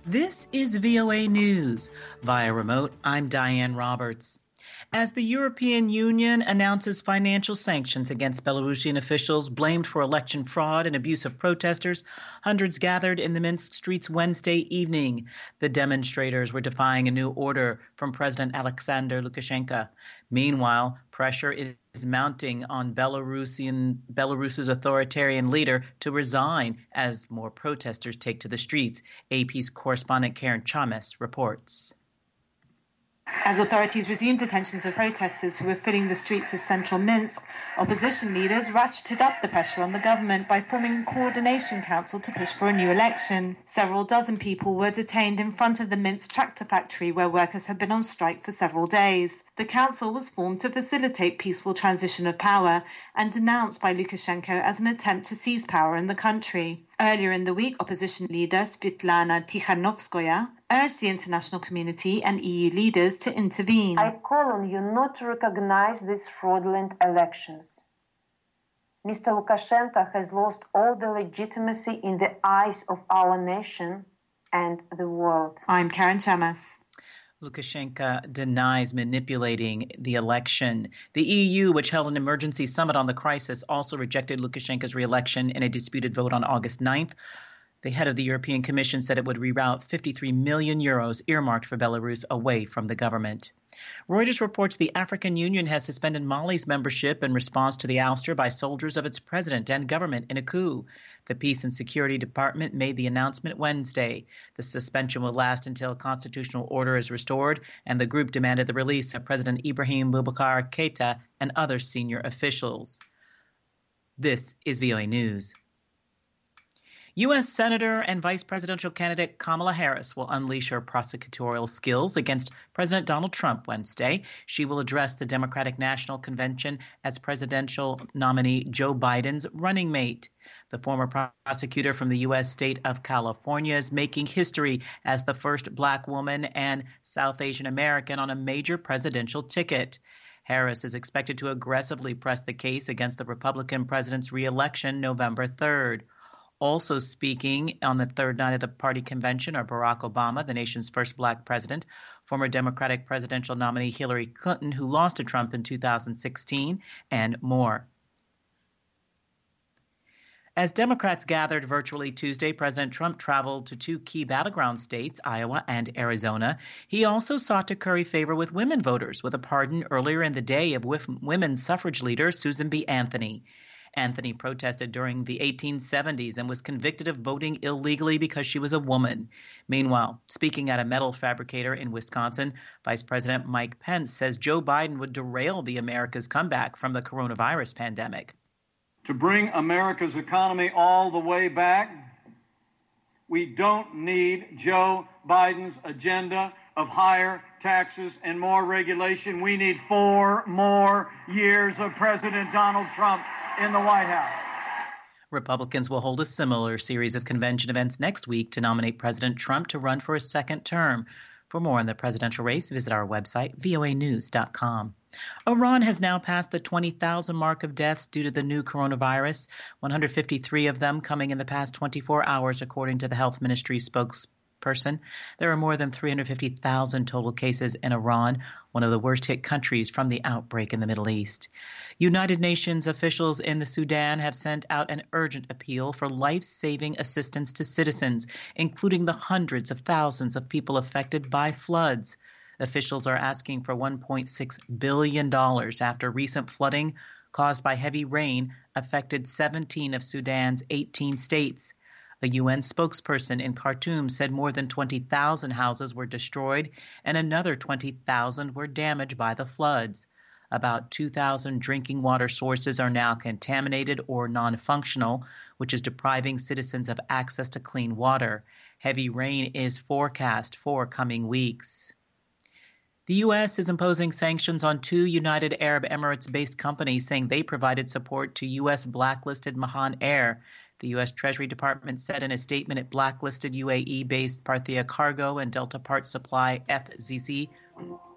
This is VOA News. Via remote, I'm Diane Roberts. As the European Union announces financial sanctions against Belarusian officials blamed for election fraud and abuse of protesters, hundreds gathered in the Minsk streets Wednesday evening. The demonstrators were defying a new order from President Alexander Lukashenko. Meanwhile, pressure is mounting on Belarus's authoritarian leader to resign as more protesters take to the streets. AP's correspondent Karen Chames reports. As authorities resumed detentions of protesters who were filling the streets of central Minsk, opposition leaders ratcheted up the pressure on the government by forming a coordination council to push for a new election. Several dozen people were detained in front of the Minsk tractor factory where workers had been on strike for several days. The council was formed to facilitate peaceful transition of power and denounced by Lukashenko as an attempt to seize power in the country. Earlier in the week, opposition leader Svetlana Tikhanovskaya urged the international community and EU leaders to intervene. I call on you not to recognize these fraudulent elections. Mr. Lukashenko has lost all the legitimacy in the eyes of our nation and the world. I'm Karen Chamas. Lukashenko denies manipulating the election. The EU, which held an emergency summit on the crisis, also rejected Lukashenko's re-election in a disputed vote on August 9th. The head of the European Commission said it would reroute 53 million euros earmarked for Belarus away from the government. Reuters reports the African Union has suspended Mali's membership in response to the ouster by soldiers of its president and government in a coup. The Peace and Security Department made the announcement Wednesday. The suspension will last until constitutional order is restored, and the group demanded the release of President Ibrahim Boubacar Keïta and other senior officials. This is VOA News. U.S. Senator and Vice Presidential candidate Kamala Harris will unleash her prosecutorial skills against President Donald Trump Wednesday. She will address the Democratic National Convention as presidential nominee Joe Biden's running mate. The former prosecutor from the U.S. state of California is making history as the first Black woman and South Asian American on a major presidential ticket. Harris is expected to aggressively press the case against the Republican president's re-election November 3rd. Also speaking on the third night of the party convention are Barack Obama, the nation's first Black president, former Democratic presidential nominee Hillary Clinton, who lost to Trump in 2016, and more. As Democrats gathered virtually Tuesday, President Trump traveled to two key battleground states, Iowa and Arizona. He also sought to curry favor with women voters with a pardon earlier in the day of women's suffrage leader Susan B. Anthony. Anthony protested during the 1870s and was convicted of voting illegally because she was a woman. Meanwhile, speaking at a metal fabricator in Wisconsin, Vice President Mike Pence says Joe Biden would derail the America's comeback from the coronavirus pandemic. To bring America's economy all the way back, we don't need Joe Biden's agenda of higher taxes and more regulation. We need 4 more years of President Donald Trump in the White House. Republicans will hold a similar series of convention events next week to nominate President Trump to run for a second term. For more on the presidential race, visit our website, voanews.com. Iran has now passed the 20,000 mark of deaths due to the new coronavirus, 153 of them coming in the past 24 hours, according to the health ministry's spokesperson. There are more than 350,000 total cases in Iran, one of the worst hit countries from the outbreak in the Middle East. United Nations officials in the Sudan have sent out an urgent appeal for life-saving assistance to citizens, including the hundreds of thousands of people affected by floods. Officials are asking for $1.6 billion after recent flooding caused by heavy rain affected 17 of Sudan's 18 states. A UN spokesperson in Khartoum said more than 20,000 houses were destroyed and another 20,000 were damaged by the floods. About 2,000 drinking water sources are now contaminated or non-functional, which is depriving citizens of access to clean water. Heavy rain is forecast for coming weeks. The U.S. is imposing sanctions on 2 United Arab Emirates-based companies, saying they provided support to U.S. blacklisted Mahan Air. The U.S. Treasury Department said in a statement it blacklisted UAE-based Parthia Cargo and Delta Parts Supply FZC